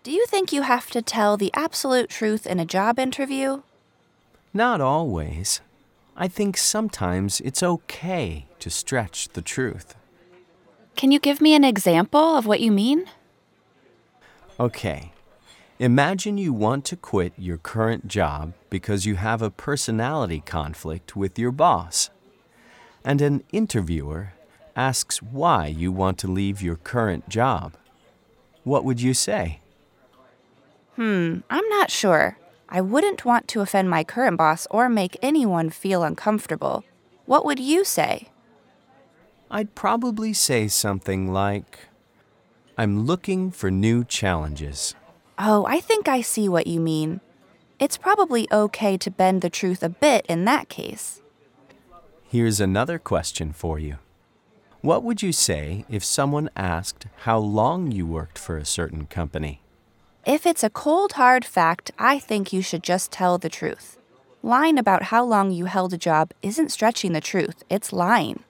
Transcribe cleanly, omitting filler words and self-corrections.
Do you think you have to tell the absolute truth in a job interview? Not always. I think sometimes it's okay to stretch the truth. Can you give me an example of what you mean? Okay. Imagine you want to quit your current job because you have a personality conflict with your boss, and an interviewer asks why you want to leave your current job. What would you say? I'm not sure. I wouldn't want to offend my current boss or make anyone feel uncomfortable. What would you say? I'd probably say something like, I'm looking for new challenges. Oh, I think I see what you mean. It's probably okay to bend the truth a bit in that case. Here's another question for you. What would you say if someone asked how long you worked for a certain company? If it's a cold, hard fact, I think you should just tell the truth. Lying about how long you held a job isn't stretching the truth, it's lying.